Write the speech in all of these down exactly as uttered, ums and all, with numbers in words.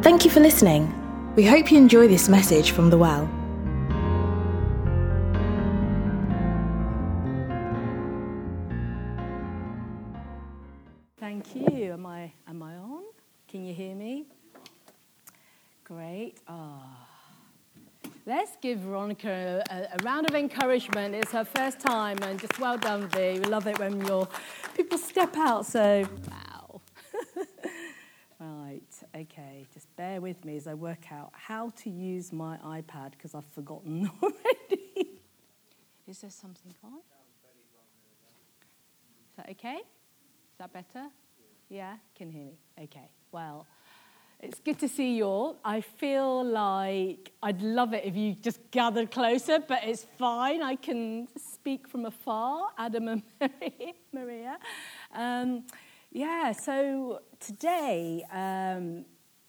Thank you for listening. We hope you enjoy this message from The Well. Thank you. Am I am I on? Can you hear me? Great. Ah. Let's give Veronica a, a round of encouragement. It's her first time, and just well done, V. We love it when your people step out. So, wow. Right. Okay. Just bear with me as I work out how to use my iPad because I've forgotten already. Is there something on? Is that okay? Is that better? Yeah, can hear me. Okay, well, it's good to see you all. I feel like I'd love it if you just gathered closer, but it's fine. I can speak from afar, Adam and Maria. Um, yeah, so today, um,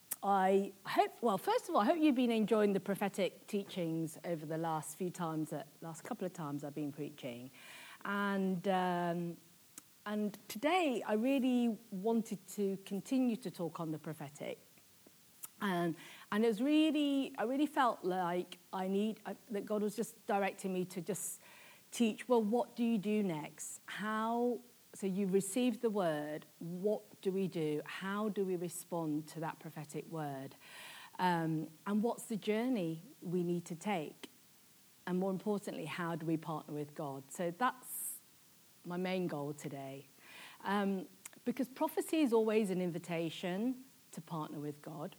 I hope, well, first of all, I hope you've been enjoying the prophetic teachings over the last few times, that last couple of times I've been preaching. And... Um, And today, I really wanted to continue to talk on the prophetic, and and it was really, I really felt like I need I, that God was just directing me to just teach. Well, what do you do next? How? So you received the word. What do we do? How do we respond to that prophetic word? Um, and what's the journey we need to take? And more importantly, how do we partner with God? So that's my main goal today, um, because prophecy is always an invitation to partner with God.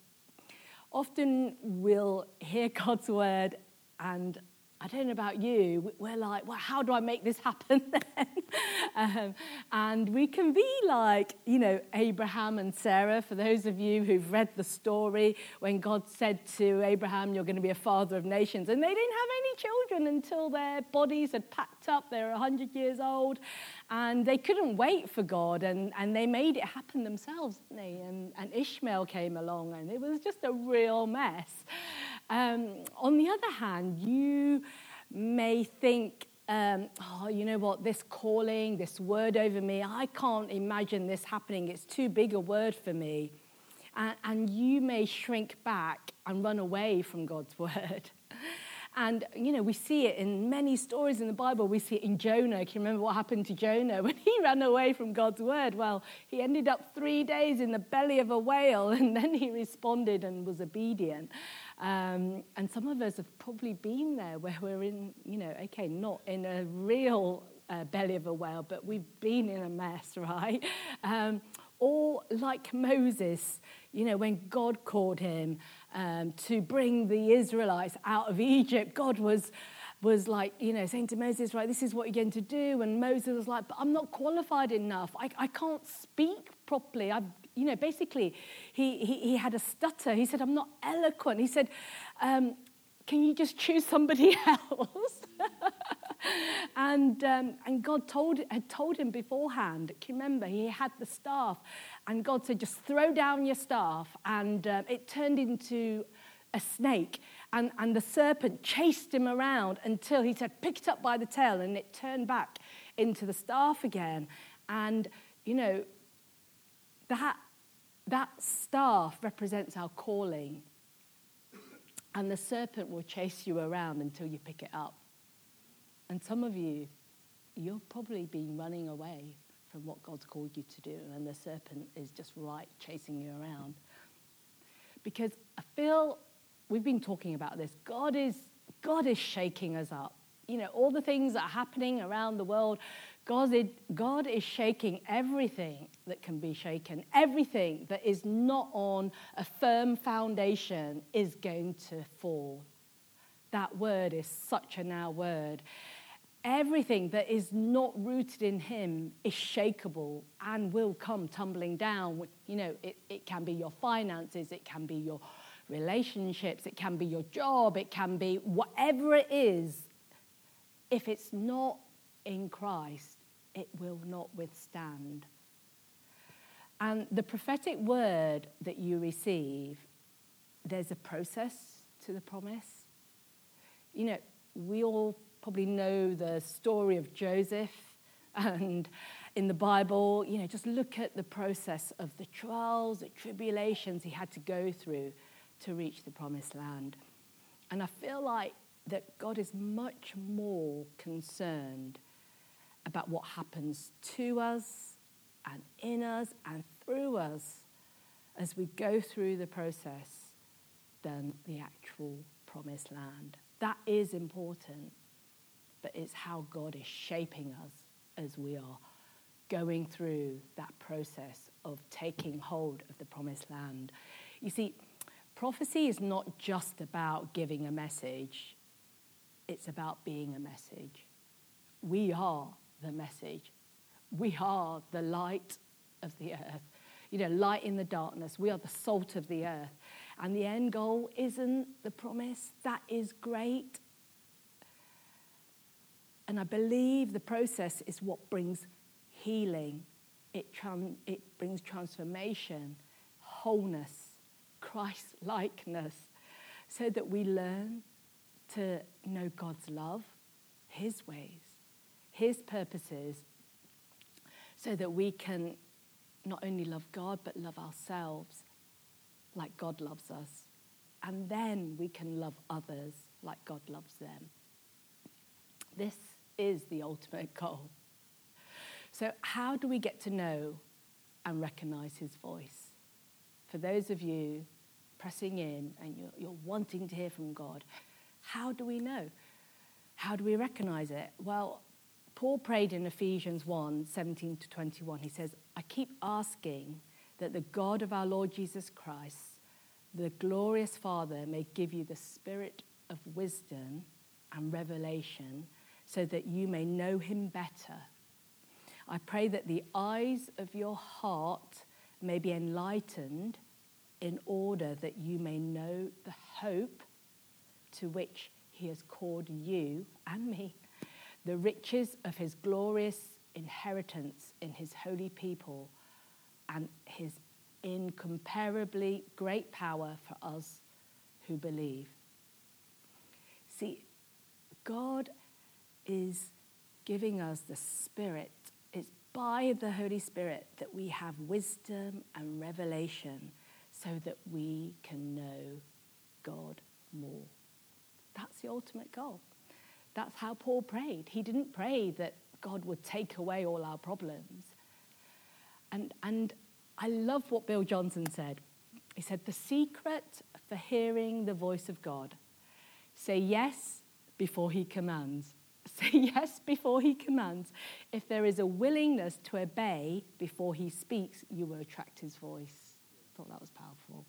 Often we'll hear God's word, and I don't know about you, we're like, well, how do I make this happen then? um, and we can be like, you know, Abraham and Sarah, for those of you who've read the story, when God said to Abraham, you're going to be a father of nations, and they didn't have any children until their bodies had packed up. They were one hundred years old, and they couldn't wait for God, and, and they made it happen themselves, didn't they? And, and Ishmael came along, and it was just a real mess. Um, on the other hand, you may think, um, oh, you know what, this calling, this word over me, I can't imagine this happening. It's too big a word for me. And, and you may shrink back and run away from God's word. And, you know, we see it in many stories in the Bible. We see it in Jonah. Can you remember what happened to Jonah when he ran away from God's word? Well, he ended up three days in the belly of a whale, and then he responded and was obedient. Um, and some of us have probably been there where we're in, you know, okay, not in a real uh, belly of a whale, but we've been in a mess, right? Um, or like Moses, you know, when God called him um, to bring the Israelites out of Egypt, God was was like, you know, saying to Moses, right, this is what you're going to do. And Moses was like, but I'm not qualified enough. I, I can't speak properly. I've, you know, basically, he, he, he had a stutter. He said, I'm not eloquent. He said, um, can you just choose somebody else? and um, and God told had told him beforehand. Can you remember? He had the staff. And God said, just throw down your staff. And um, it turned into a snake. And, and the serpent chased him around until he said, pick it up by the tail. And it turned back into the staff again. And, you know, that, that staff represents our calling. And the serpent will chase you around until you pick it up. And some of you, you've probably been running away from what God's called you to do. And the serpent is just right chasing you around. Because I feel... We've been talking about this. God is God is shaking us up. You know, all the things that are happening around the world, God is, God is shaking everything that can be shaken. Everything that is not on a firm foundation is going to fall. That word is such a now word. Everything that is not rooted in him is shakeable and will come tumbling down. You know, it, it can be your finances, it can be your relationships, it can be your job, it can be whatever it is. If it's not in Christ, it will not withstand. And the prophetic word that you receive, there's a process to the promise. You know, we all probably know the story of Joseph, and in the Bible, you know, just look at the process of the trials, the tribulations he had to go through to reach the promised land. And I feel like that God is much more concerned about what happens to us and in us and through us as we go through the process than the actual promised land. That is important, but it's how God is shaping us as we are going through that process of taking hold of the promised land. You see, prophecy is not just about giving a message, it's about being a message. We are the message. We are the light of the earth. You know, light in the darkness. We are the salt of the earth. And the end goal isn't the promise. That is great. And I believe the process is what brings healing. It, tran- it brings transformation, wholeness, Christ-likeness, so that we learn to know God's love, his ways, his purposes, so that we can not only love God, but love ourselves like God loves us. And then we can love others like God loves them. This is the ultimate goal. So how do we get to know and recognize his voice? For those of you pressing in and you're, you're wanting to hear from God, how do we know? How do we recognize it? Well, Paul prayed in Ephesians one, seventeen to twenty-one. He says, I keep asking that the God of our Lord Jesus Christ, the glorious Father, may give you the spirit of wisdom and revelation so that you may know him better. I pray that the eyes of your heart may be enlightened in order that you may know the hope to which he has called you and me, the riches of his glorious inheritance in his holy people, and his incomparably great power for us who believe. See, God is giving us the Spirit. It's by the Holy Spirit that we have wisdom and revelation so that we can know God more. That's the ultimate goal. That's how Paul prayed. He didn't pray that God would take away all our problems. And, and I love what Bill Johnson said. He said, the secret for hearing the voice of God, say yes before he commands. Say yes before he commands. If there is a willingness to obey before he speaks, you will attract his voice. I thought that was powerful.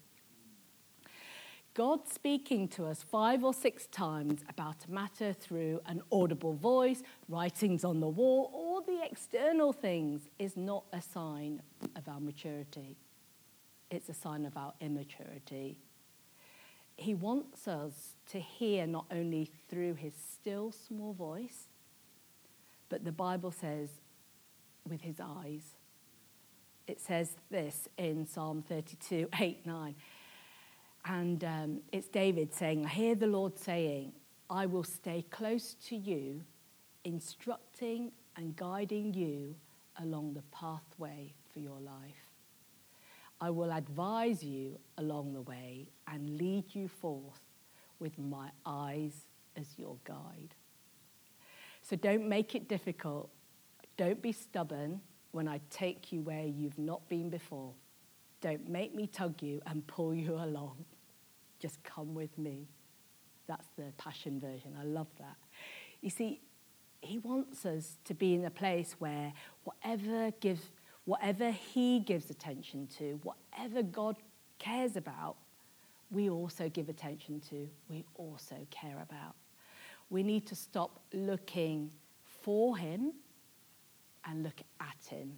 God speaking to us five or six times about a matter through an audible voice, writings on the wall, or the external things is not a sign of our maturity. It's a sign of our immaturity. He wants us to hear not only through his still small voice, but the Bible says with his eyes. It says this in Psalm thirty-two, eight, nine. And um, it's David saying, I hear the Lord saying, I will stay close to you, instructing and guiding you along the pathway for your life. I will advise you along the way and lead you forth with my eyes as your guide. So don't make it difficult. Don't be stubborn when I take you where you've not been before. Don't make me tug you and pull you along. Just come with me. That's the Passion version. I love that. You see, he wants us to be in a place where whatever gives, whatever he gives attention to, whatever God cares about, we also give attention to, we also care about. We need to stop looking for him and look at him.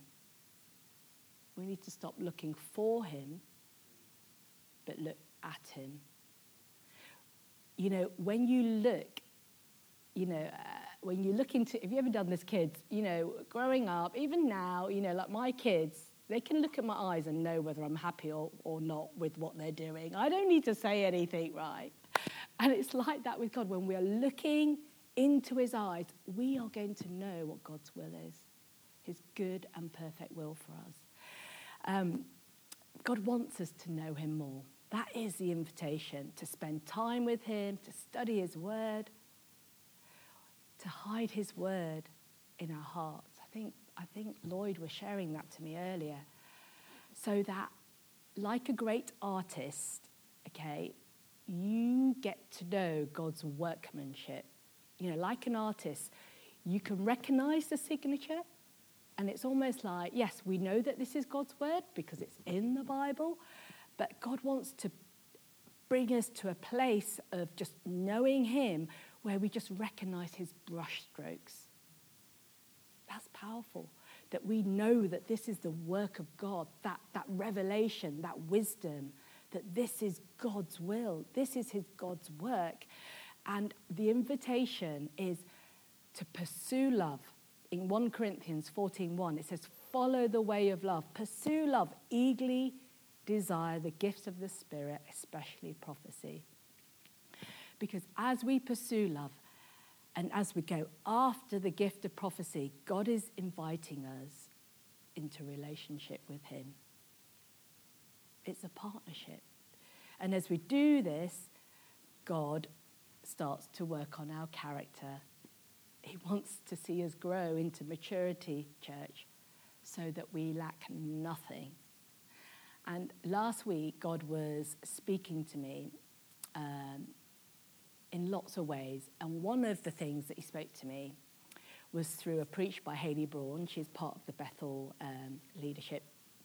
We need to stop looking for him, but look at him. You know, when you look, you know, uh, when you look into, have you ever done this, kids? You know, growing up, even now, you know, like my kids, they can look at my eyes and know whether I'm happy or, or not with what they're doing. I don't need to say anything, right? And it's like that with God. When we are looking into his eyes, we are going to know what God's will is, his good and perfect will for us. Um, God wants us to know him more. That is the invitation, to spend time with him, to study his word, to hide his word in our hearts. I think, I think Lloyd was sharing that to me earlier. So that, like a great artist, okay, you get to know God's workmanship. You know, like an artist, you can recognize the signature, and it's almost like, yes, we know that this is God's word because it's in the Bible, but God wants to bring us to a place of just knowing him where we just recognize his brushstrokes. That's powerful, that we know that this is the work of God, that, that revelation, that wisdom, that this is God's will, this is his God's work. And the invitation is to pursue love. In First Corinthians fourteen one, it says, follow the way of love, pursue love, eagerly desire the gifts of the Spirit, especially prophecy. Because as we pursue love, and as we go after the gift of prophecy, God is inviting us into relationship with him. It's a partnership. And as we do this, God starts to work on our character. He wants to see us grow into maturity, church, so that we lack nothing. And last week, God was speaking to me um, in lots of ways. And one of the things that he spoke to me was through a preach by Hayley Braun. She's part of the Bethel um, leadership.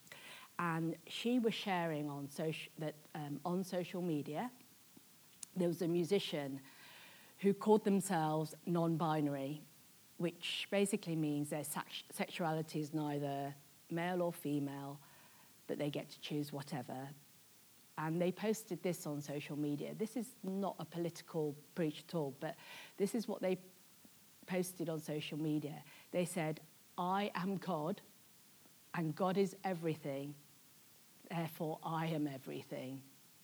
And she was sharing on, social, that, um, on social media, there was a musician who called themselves non-binary, which basically means their sex- sexuality is neither male or female, but they get to choose whatever. And they posted this on social media. This is not a political preach at all, but this is what they posted on social media. They said, I am God, and God is everything, therefore I am everything.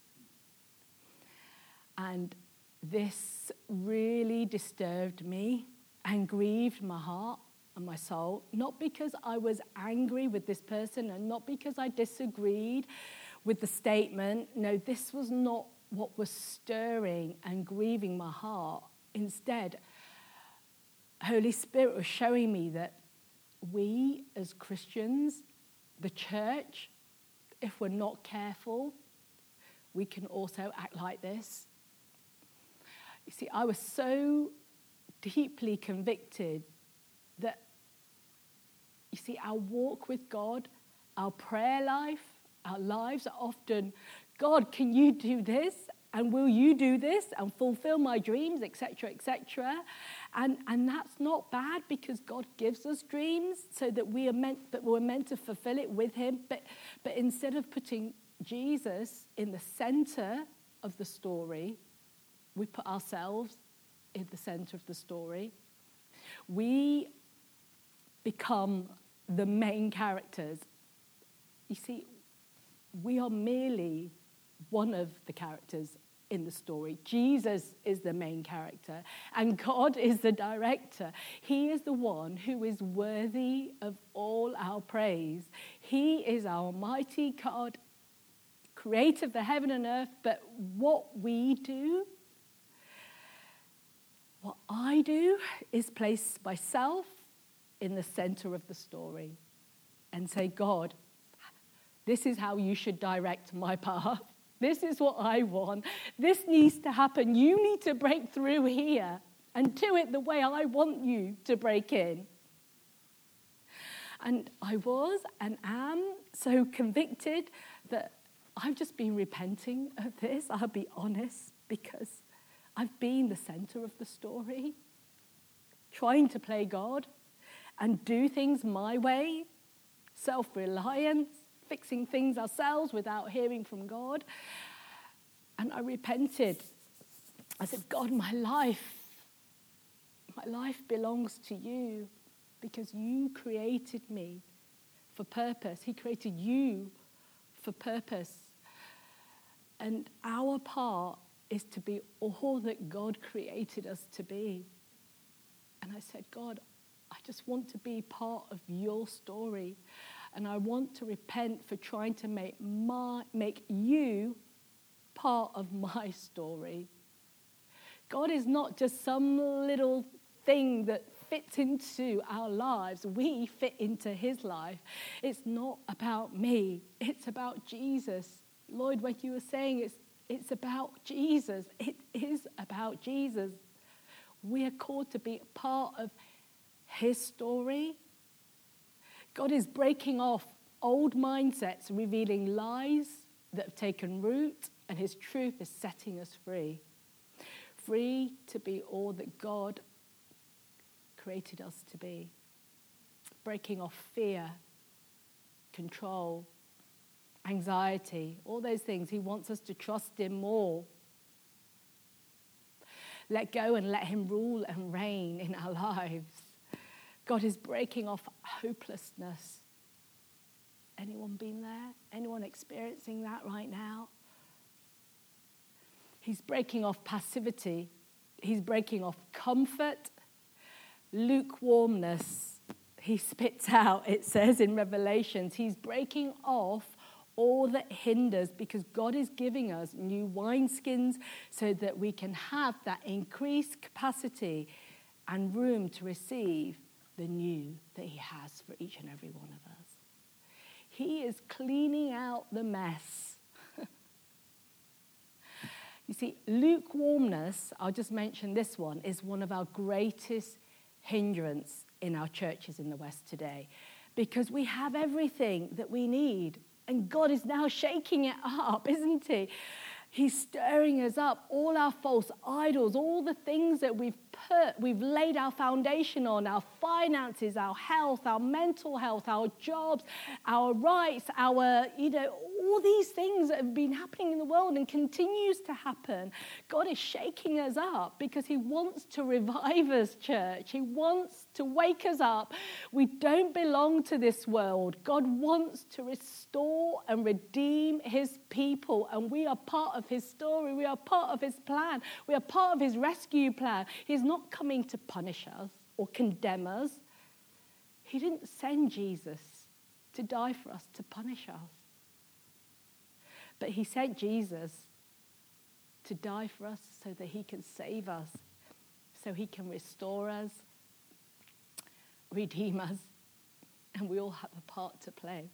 And this really disturbed me and grieved my heart and my soul, not because I was angry with this person and not because I disagreed with the statement. No, this was not what was stirring and grieving my heart. Instead, Holy Spirit was showing me that we as Christians, the church, if we're not careful, we can also act like this. You see, I was so deeply convicted that, you see, our walk with God, our prayer life, our lives are often, God, can you do this? And will you do this? And fulfill my dreams, et cetera, et cetera. And, and that's not bad because God gives us dreams so that we are meant, but we're meant to fulfill it with him. But, but instead of putting Jesus in the center of the story, we put ourselves in the center of the story. We become the main characters. You see, we are merely one of the characters in the story. Jesus is the main character, and God is the director. He is the one who is worthy of all our praise. He is our mighty God, creator of the heaven and earth, but what we do, what I do is place myself in the center of the story and say, God, this is how you should direct my path. This is what I want. This needs to happen. You need to break through here and do it the way I want you to break in. And I was and am so convicted that I've just been repenting of this. I'll be honest, because I've been the center of the story, trying to play God and do things my way, self-reliance, fixing things ourselves without hearing from God. And I repented. I said, God, my life, my life belongs to you because you created me for purpose. He created you for purpose. And our part is to be all that God created us to be. And I said, God, I just want to be part of your story. And I want to repent for trying to make my, make you part of my story. God is not just some little thing that fits into our lives. We fit into his life. It's not about me. It's about Jesus. Lloyd, when you were saying it's, it's about Jesus, it is about Jesus. We are called to be part of his story. God is breaking off old mindsets, revealing lies that have taken root, and his truth is setting us free. Free to be all that God created us to be. Breaking off fear, control, anxiety, all those things. He wants us to trust him more. Let go and let him rule and reign in our lives. God is breaking off hopelessness. Anyone been there? Anyone experiencing that right now? He's breaking off passivity. He's breaking off comfort, lukewarmness. He spits out, it says in Revelations, he's breaking off all that hinders, because God is giving us new wineskins so that we can have that increased capacity and room to receive the new that he has for each and every one of us. He is cleaning out the mess. You see, lukewarmness, I'll just mention this one, is one of our greatest hindrance in our churches in the West today, because we have everything that we need, and God is now shaking it up, isn't he? He's stirring us up, all our false idols, all the things that we've put, we've laid our foundation on, our finances, our health, our mental health, our jobs, our rights, our, you know, all these things that have been happening in the world and continues to happen. God is shaking us up because he wants to revive us, church. He wants to wake us up. We don't belong to this world. God wants to restore and redeem his people, and we are part of his story. We are part of his plan. We are part of his rescue plan. He's not coming to punish us or condemn us. He didn't send Jesus to die for us, to punish us. But he sent Jesus to die for us so that he can save us, so he can restore us, redeem us, and we all have a part to play.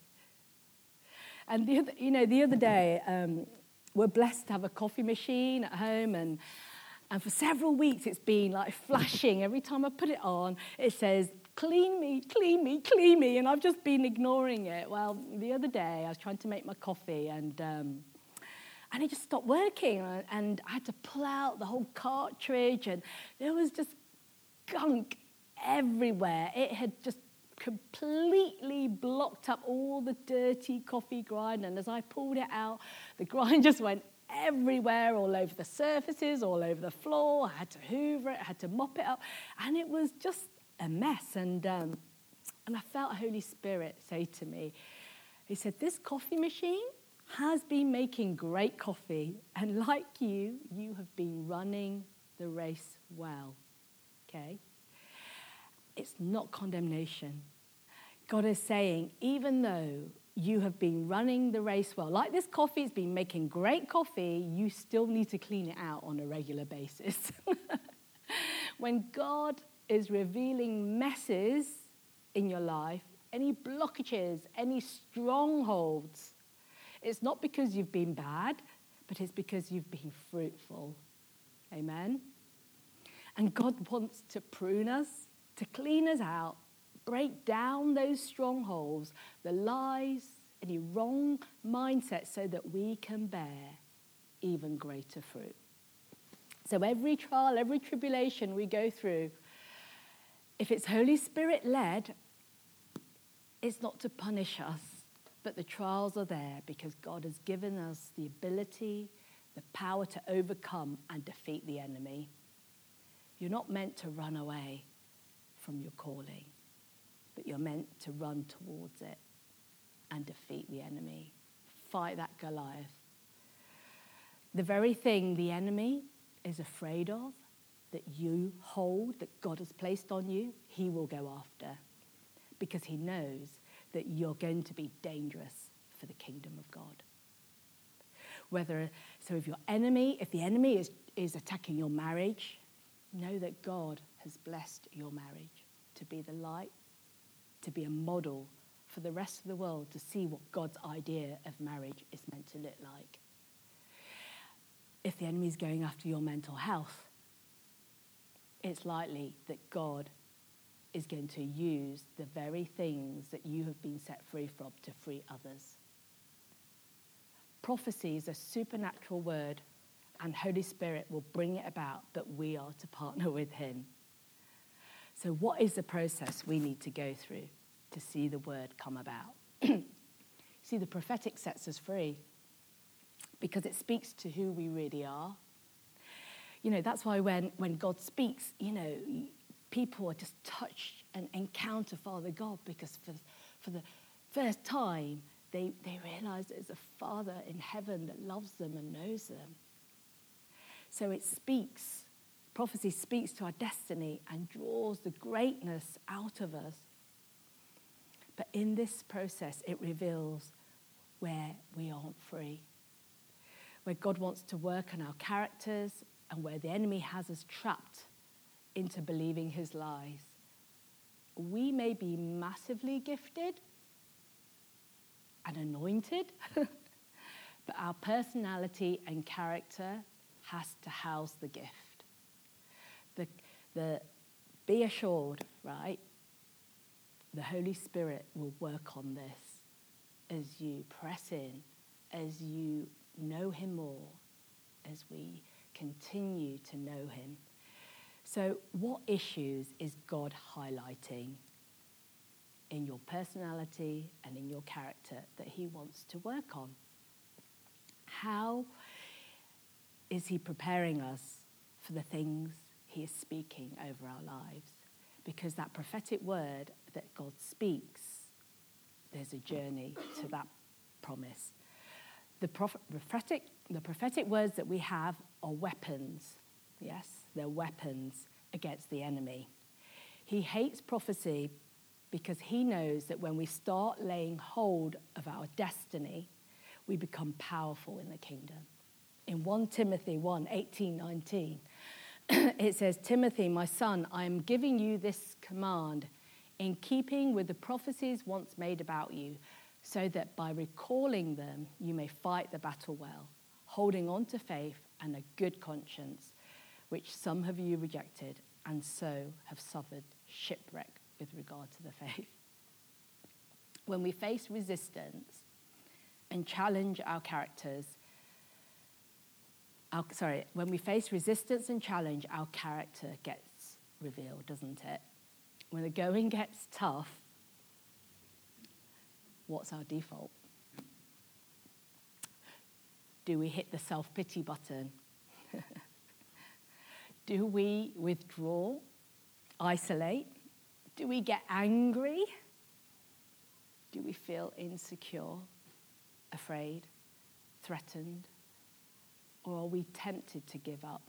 And the other, you know, the other day, um, we're blessed to have a coffee machine at home, and and for several weeks it's been like flashing. Every time I put it on, it says, clean me, clean me, clean me, and I've just been ignoring it. Well, the other day I was trying to make my coffee, and um, and it just stopped working, and I had to pull out the whole cartridge, and there was just gunk everywhere. It had just completely blocked up all the dirty coffee grind, and as I pulled it out, the grind just went everywhere, all over the surfaces, all over the floor. I had to hoover it, I had to mop it up, and it was just a mess. And um, and I felt Holy Spirit say to me, he said, this coffee machine has been making great coffee, and like you, you have been running the race well, okay? It's not condemnation. God is saying, even though you have been running the race well, like this coffee has been making great coffee, you still need to clean it out on a regular basis. When God is revealing messes in your life, any blockages, any strongholds, it's not because you've been bad, but it's because you've been fruitful. Amen? And God wants to prune us, to clean us out, break down those strongholds, the lies, any wrong mindsets, so that we can bear even greater fruit. So every trial, every tribulation we go through, if it's Holy Spirit led, it's not to punish us, but the trials are there because God has given us the ability, the power to overcome and defeat the enemy. You're not meant to run away from your calling, but you're meant to run towards it and defeat the enemy. Fight that Goliath. The very thing the enemy is afraid of, that you hold, that God has placed on you, he will go after, because he knows that you're going to be dangerous for the kingdom of God. Whether, so if your enemy, if the enemy is, is attacking your marriage, know that God has blessed your marriage to be the light, to be a model for the rest of the world to see what God's idea of marriage is meant to look like. If the enemy is going after your mental health, it's likely that God is going to use the very things that you have been set free from to free others. Prophecy is a supernatural word, and Holy Spirit will bring it about, but we are to partner with him. So what is the process we need to go through to see the word come about? See, the prophetic sets us free because it speaks to who we really are. You know, that's why when, when God speaks, you know, people are just touched and encounter Father God, because for, for the first time, they, they realize there's a Father in heaven that loves them and knows them. So it speaks, prophecy speaks to our destiny and draws the greatness out of us. But in this process, it reveals where we aren't free, where God wants to work on our characters and where the enemy has us trapped into believing his lies. We may be massively gifted and anointed, but our personality and character has to house the gift. The, the, be assured, right? The Holy Spirit will work on this as you press in, as you know him more, as we continue to know him. So what issues is God highlighting in your personality and in your character that he wants to work on? How is he preparing us for the things he is speaking over our lives? Because that prophetic word that God speaks, there's a journey to that promise. The prophetic, the prophetic words that we have are weapons. Yes, they're weapons against the enemy. He hates prophecy because he knows that when we start laying hold of our destiny, we become powerful in the kingdom. In First Timothy one, eighteen, nineteen, it says, Timothy, my son, I am giving you this command in keeping with the prophecies once made about you, so that by recalling them, you may fight the battle well, holding on to faith and a good conscience, which some of you rejected and so have suffered shipwreck with regard to the faith. When we face resistance and challenge our characters, our, sorry, when we face resistance and challenge, our character gets revealed, doesn't it? When the going gets tough, what's our default? Do we hit the self-pity button? Do we withdraw, isolate? Do we get angry? Do we feel insecure, afraid, threatened? Or are we tempted to give up?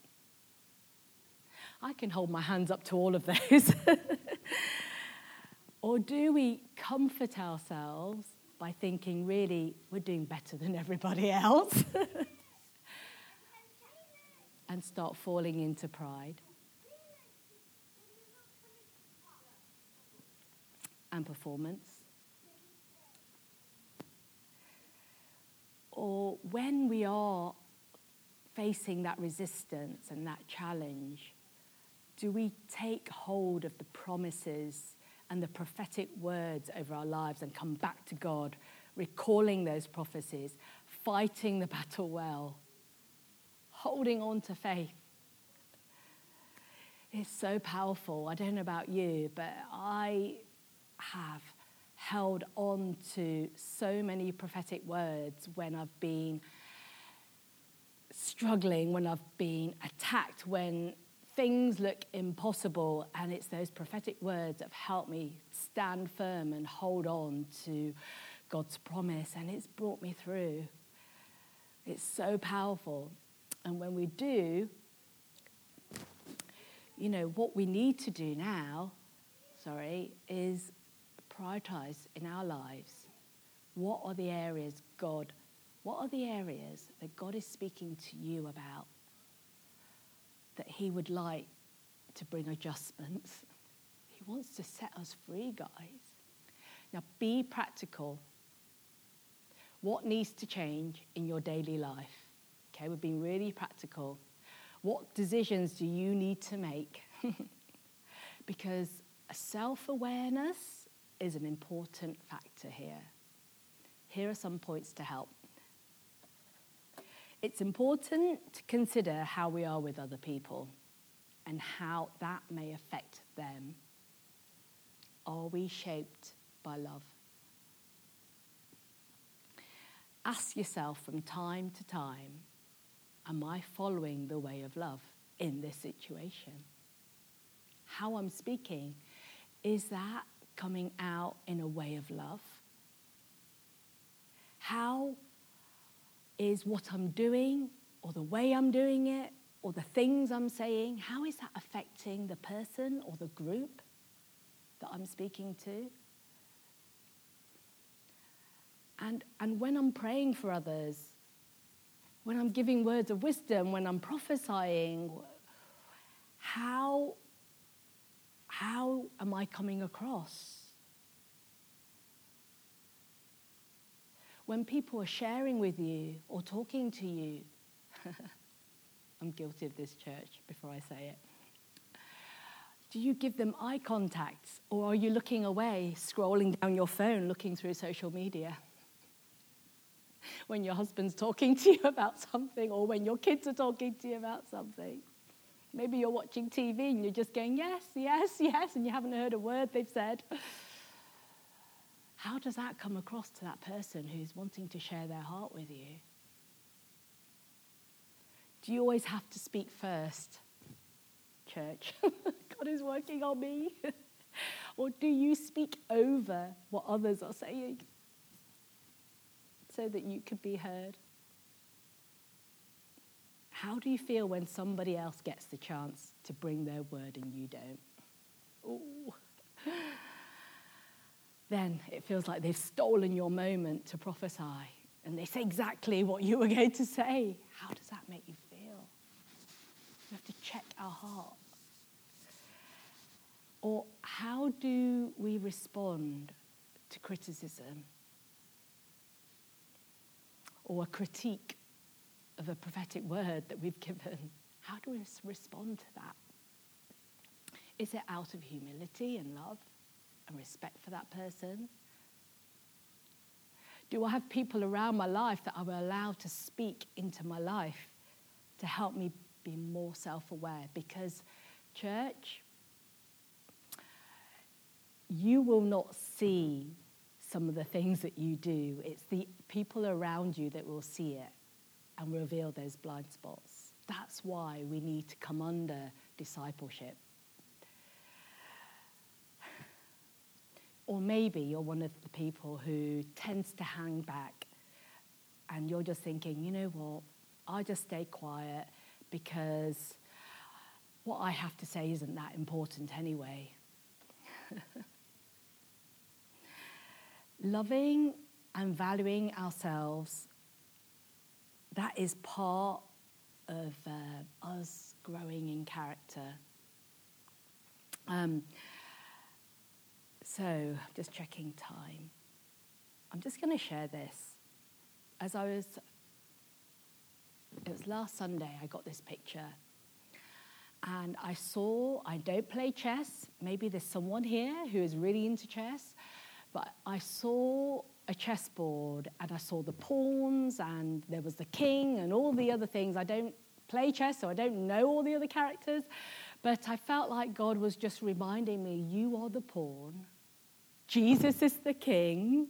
I can hold my hands up to all of those. Or do we comfort ourselves by thinking, really, we're doing better than everybody else? And start falling into pride and performance? Or when we are facing that resistance and that challenge, do we take hold of the promises and the prophetic words over our lives and come back to God, recalling those prophecies, fighting the battle well, holding on to faith? It's so powerful. I don't know about you, but I have held on to so many prophetic words when I've been struggling, when I've been attacked, when things look impossible, and it's those prophetic words that have helped me stand firm and hold on to God's promise, and it's brought me through. It's so powerful. And when we do, you know, what we need to do now, sorry, is prioritize in our lives. What are the areas God What are the areas that God is speaking to you about that he would like to bring adjustments? He wants to set us free, guys. Now, be practical. What needs to change in your daily life? Okay, we're being really practical. What decisions do you need to make? Because self-awareness is an important factor here. Here are some points to help. It's important to consider how we are with other people and how that may affect them. Are we shaped by love? Ask yourself from time to time, am I following the way of love in this situation? How I'm speaking, is that coming out in a way of love? How is what I'm doing, or the way I'm doing it, or the things I'm saying, how is that affecting the person or the group that I'm speaking to? And, and when I'm praying for others, when I'm giving words of wisdom, when I'm prophesying, how, how am I coming across? When people are sharing with you or talking to you, I'm guilty of this, church, before I say it. Do you give them eye contact, or are you looking away, scrolling down your phone, looking through social media? When your husband's talking to you about something, or when your kids are talking to you about something. Maybe you're watching T V and you're just going, yes, yes, yes, and you haven't heard a word they've said. How does that come across to that person who's wanting to share their heart with you? Do you always have to speak first, church? God is working on me. Or do you speak over what others are saying so that you could be heard? How do you feel when somebody else gets the chance to bring their word and you don't? Ooh. Then it feels like they've stolen your moment to prophesy, and they say exactly what you were going to say. How does that make you feel? We have to check our heart. Or how do we respond to criticism or a critique of a prophetic word that we've given? How do we respond to that? Is it out of humility and love and respect for that person? Do I have people around my life that I will allow to speak into my life to help me be more self-aware? Because, church, you will not see some of the things that you do. It's the people around you that will see it and reveal those blind spots. That's why we need to come under discipleship. Or maybe you're one of the people who tends to hang back and you're just thinking, you know what, I just stay quiet because what I have to say isn't that important anyway. Loving and valuing ourselves, that is part of uh, us growing in character. Um, so, just checking time. I'm just going to share this. As I was, it was last Sunday, I got this picture. And I saw, I don't play chess. Maybe there's someone here who is really into chess. But I saw a chessboard and I saw the pawns and there was the king and all the other things. I don't play chess, so I don't know all the other characters. But I felt like God was just reminding me, you are the pawn. Jesus is the king.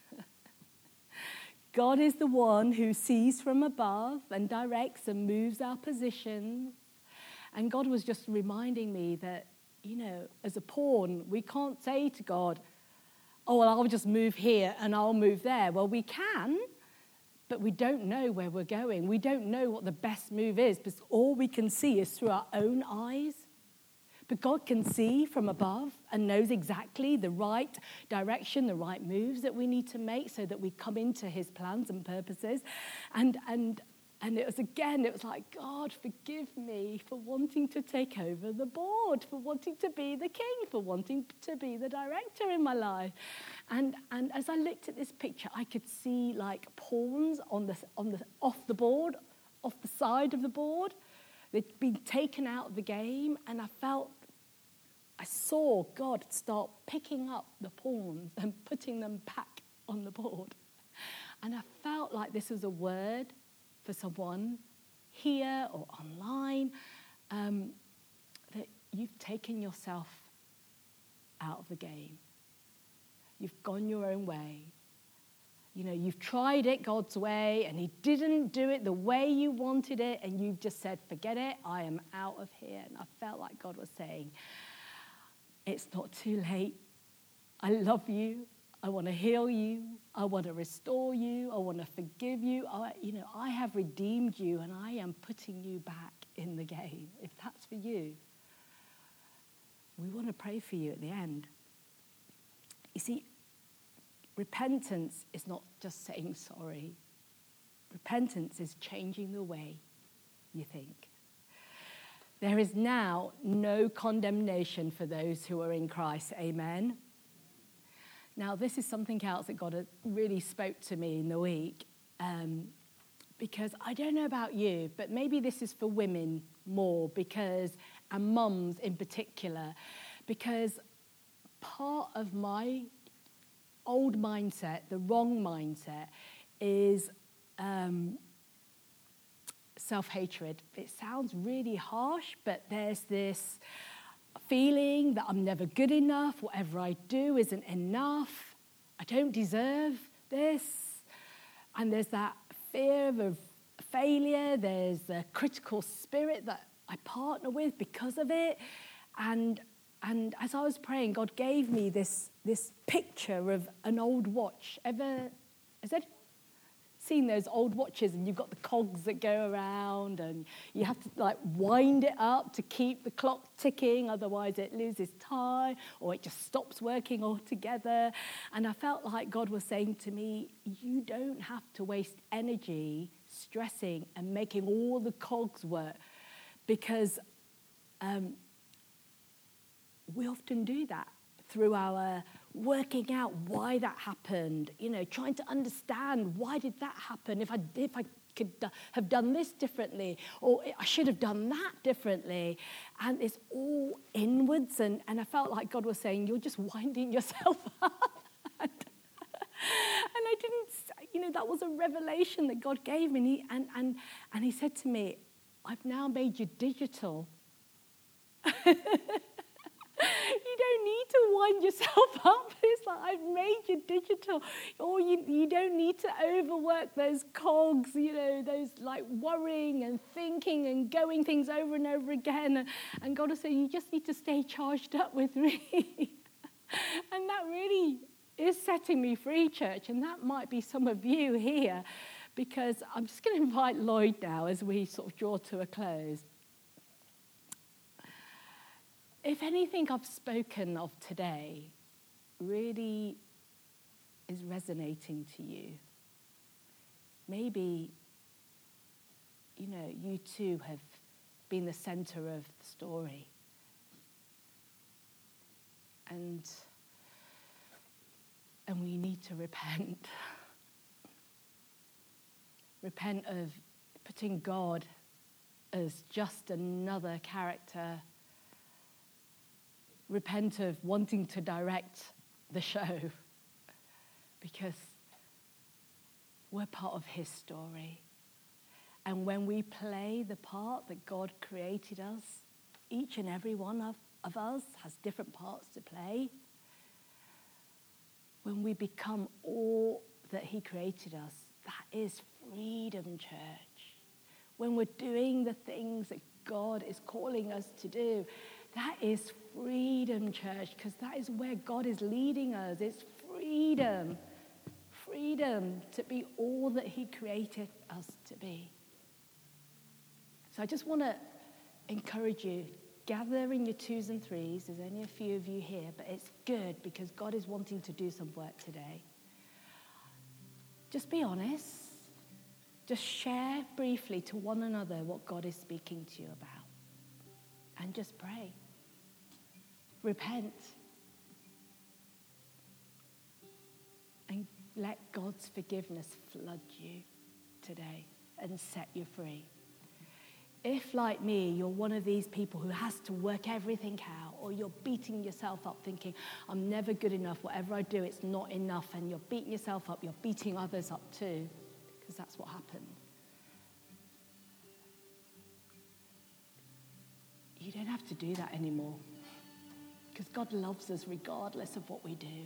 God is the one who sees from above and directs and moves our positions. And God was just reminding me that, you know, as a pawn, we can't say to God, oh, well, I'll just move here and I'll move there. Well, we can, but we don't know where we're going. We don't know what the best move is because all we can see is through our own eyes. But God can see from above and knows exactly the right direction, the right moves that we need to make so that we come into his plans and purposes. And and and it was again, it was like, God, forgive me for wanting to take over the board, for wanting to be the king, for wanting to be the director in my life. And and as I looked at this picture, I could see like pawns on the on the off the board, off the side of the board. They'd been taken out of the game, and I felt, I saw God start picking up the pawns and putting them back on the board. And I felt like this was a word for someone here or online, um, that you've taken yourself out of the game. You've gone your own way. You know, you've tried it God's way, and he didn't do it the way you wanted it, and you've just said, forget it, I am out of here. And I felt like God was saying, it's not too late. I love you. I want to heal you. I want to restore you. I want to forgive you. I, you know, I have redeemed you, and I am putting you back in the game. If that's for you, we want to pray for you at the end. You see, repentance is not just saying sorry. Repentance is changing the way you think. There is now no condemnation for those who are in Christ. Amen. Now, this is something else that God really spoke to me in the week, um, because I don't know about you, but maybe this is for women more, because, and mums in particular, because part of my old mindset, the wrong mindset, is um, self-hatred. It sounds really harsh, but there's this feeling that I'm never good enough, whatever I do isn't enough, I don't deserve this. And there's that fear of failure, there's the critical spirit that I partner with because of it. And And as I was praying, God gave me this, this picture of an old watch. Ever, has anyone seen those old watches, and you've got the cogs that go around, and you have to like wind it up to keep the clock ticking, otherwise it loses time, or it just stops working altogether. And I felt like God was saying to me, you don't have to waste energy stressing and making all the cogs work, because um, we often do that through our working out why that happened, you know, trying to understand why did that happen, if I if I could have done this differently, or I should have done that differently. And it's all inwards, and, and I felt like God was saying, you're just winding yourself up. and, and I didn't, you know, that was a revelation that God gave me, and he, and, and, and he said to me, I've now made you digital. You don't need to wind yourself up. It's like, I've made you digital. Or you, you don't need to overwork those cogs, you know, those like worrying and thinking and going things over and over again. And, and God will say, you just need to stay charged up with me. And that really is setting me free, church. And that might be some of you here, because I'm just going to invite Lloyd now as we sort of draw to a close. If anything I've spoken of today really is resonating to you, maybe, you know, you too have been the center of the story. And, and we need to repent. Repent of putting God as just another character. Repent of wanting to direct the show, because we're part of his story. And when we play the part that God created us, each and every one of, of us has different parts to play. When we become all that he created us, that is freedom, church. When we're doing the things that God is calling us to do, that is freedom, church, because that is where God is leading us. It's freedom. Freedom to be all that he created us to be. So I just want to encourage you gather in your twos and threes. There's only a few of you here, but it's good because God is wanting to do some work today. Just be honest. Just share briefly to one another what God is speaking to you about. And just pray. Repent. And let God's forgiveness flood you today and set you free. If, like me, you're one of these people who has to work everything out, or you're beating yourself up thinking, I'm never good enough, whatever I do, it's not enough, and you're beating yourself up, you're beating others up too, because that's what happened. You don't have to do that anymore, because God loves us regardless of what we do.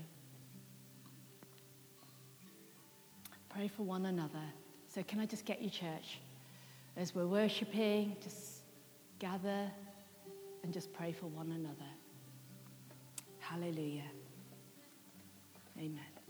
Pray for one another. So can I just get you, church? As we're worshipping, just gather and just pray for one another. Hallelujah. Amen.